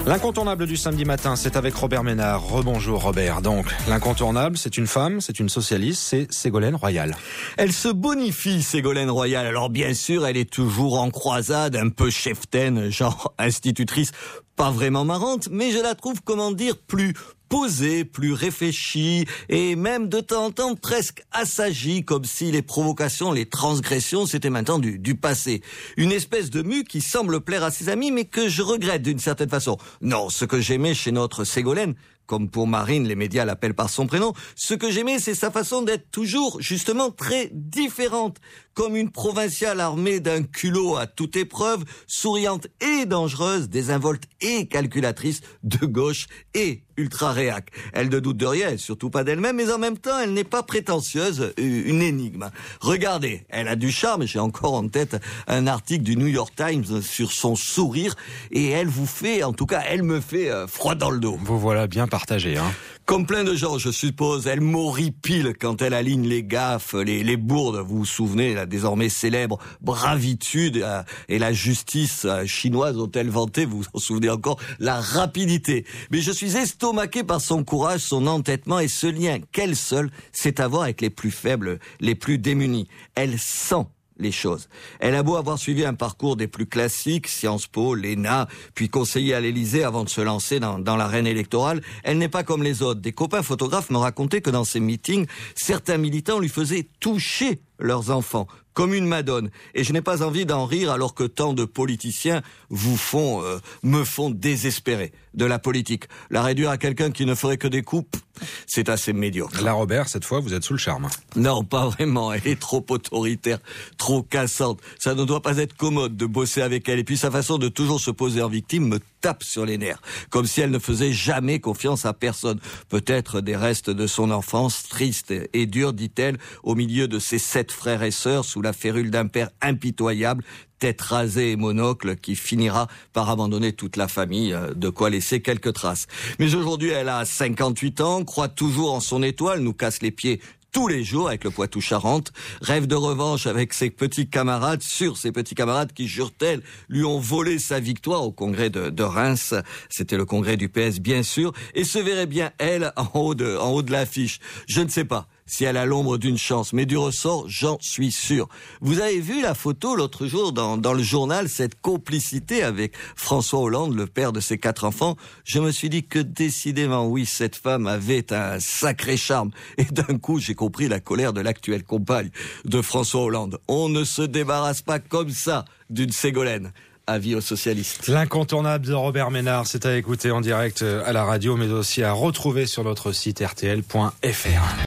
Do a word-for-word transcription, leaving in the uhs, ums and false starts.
L'incontournable du samedi matin, c'est avec Robert Ménard. Rebonjour Robert. Donc, l'incontournable, c'est une femme, c'est une socialiste, c'est Ségolène Royal. Elle se bonifie, Ségolène Royal. Alors bien sûr, elle est toujours en croisade, un peu cheftaine, genre institutrice, pas vraiment marrante, mais je la trouve, comment dire, plus posée, plus réfléchie et même de temps en temps presque assagie, comme si les provocations, les transgressions, c'était maintenant du, du passé. Une espèce de mue qui semble plaire à ses amis, mais que je regrette d'une certaine façon. Non, ce que j'aimais chez notre Ségolène, comme pour Marine, les médias l'appellent par son prénom, ce que j'aimais, c'est sa façon d'être toujours, justement, très différente. Comme une provinciale armée d'un culot à toute épreuve, souriante et dangereuse, désinvolte et calculatrice, de gauche et ultra-réac. Elle ne doute de rien, surtout pas d'elle-même, mais en même temps, elle n'est pas prétentieuse, une énigme. Regardez, elle a du charme, j'ai encore en tête un article du New York Times sur son sourire, et elle vous fait, en tout cas, elle me fait euh, froid dans le dos. Vous voilà bien partagé, hein. Comme plein de gens, je suppose, elle m'horripile quand elle aligne les gaffes, les, les bourdes. Vous vous souvenez, la désormais célèbre bravitude euh, et la justice euh, chinoise dont elle vantait, vous vous en souvenez encore, la rapidité. Mais je suis estomaqué par son courage, son entêtement et ce lien qu'elle seule sait avoir avec les plus faibles, les plus démunis. Elle sent les choses. Elle a beau avoir suivi un parcours des plus classiques, Sciences Po, l'E N A, puis conseiller à l'Élysée avant de se lancer dans, dans l'arène électorale, elle n'est pas comme les autres. Des copains photographes me racontaient que dans ces meetings, certains militants lui faisaient toucher leurs enfants, comme une madone. Et je n'ai pas envie d'en rire alors que tant de politiciens vous font, euh, me font désespérer de la politique. La réduire à quelqu'un qui ne ferait que des coups, c'est assez médiocre. Là, Robert, cette fois, vous êtes sous le charme. Non, pas vraiment. Elle est trop autoritaire, trop cassante. Ça ne doit pas être commode de bosser avec elle. Et puis sa façon de toujours se poser en victime me tape sur les nerfs. Comme si elle ne faisait jamais confiance à personne. Peut-être des restes de son enfance, triste et dure, dit-elle, au milieu de ses sept frères et sœurs, sous la férule d'un père impitoyable, tête rasée et monocle, qui finira par abandonner toute la famille, de quoi laisser quelques traces. Mais aujourd'hui, elle a cinquante-huit ans, croit toujours en son étoile, nous casse les pieds tous les jours avec le Poitou-Charentes, rêve de revanche avec ses petits camarades, sur ses petits camarades qui, jure-t-elle, lui ont volé sa victoire au congrès de, de Reims. C'était le congrès du P S, bien sûr, et se verrait bien, elle, en haut de, en haut de l'affiche. Je ne sais pas si elle a l'ombre d'une chance, mais du ressort, j'en suis sûr. Vous avez vu la photo l'autre jour dans, dans le journal, cette complicité avec François Hollande, le père de ses quatre enfants. Je me suis dit que décidément, oui, cette femme avait un sacré charme. Et d'un coup, j'ai compris la colère de l'actuelle compagne de François Hollande. On ne se débarrasse pas comme ça d'une Ségolène. Avis aux socialistes. L'incontournable de Robert Ménard, c'est à écouter en direct à la radio, mais aussi à retrouver sur notre site R T L point F R.